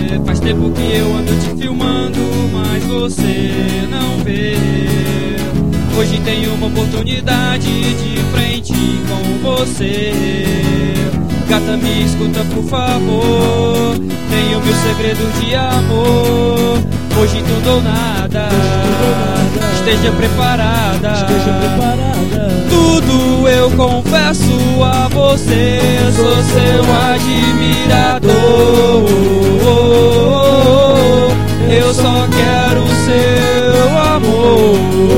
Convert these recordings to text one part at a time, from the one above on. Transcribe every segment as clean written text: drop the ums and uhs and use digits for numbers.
Faz tempo que eu ando te filmando, mas você não vê. Hoje tenho uma oportunidade de frente com você. Gata, me escuta por favor. Tenho mil segredos de amor. Hoje tudo ou nada. Esteja preparada. Tudo eu confesso a você. Sou seu admirador. Eu só quero seu amor.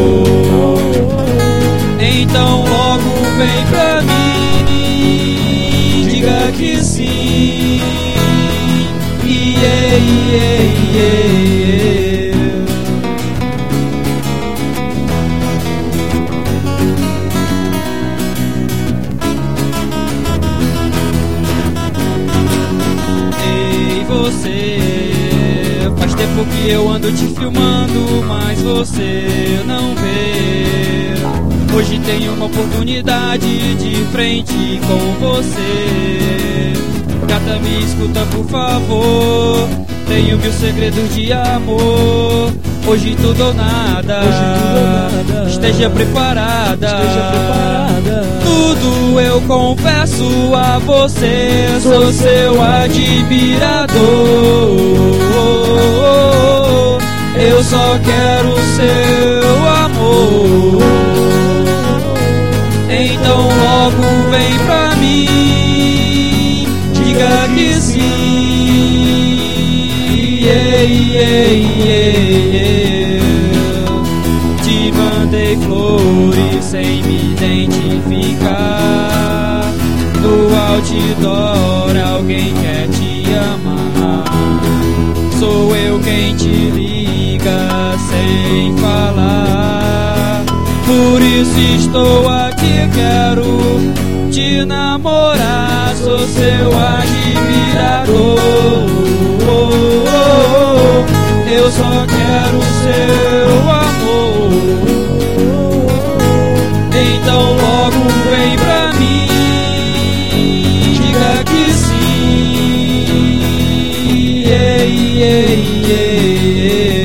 Então logo vem pra mim, diga que sim. Yeah, yeah, yeah. Ei, você, faz tempo que eu ando te filmando, mas você não vê. Hoje tenho uma oportunidade de frente com você. Gata, me escuta por favor. Tenho mil segredos de amor. Hoje tudo ou nada. Esteja preparada. Tudo eu confesso a você. Sou seu admirador. Eu só quero seu amor. Então logo vem pra mim, diga que sim. Yeah, yeah, yeah. Te mandei flores sem me identificar. No outdoor alguém quer te amar. Sou eu quem te liga sem falar. Por isso estou aqui, quero te namorar. Sou seu admirador. Eu só quero seu amor. Então logo vem pra mim, diga que sim. Yeah, yeah, yeah.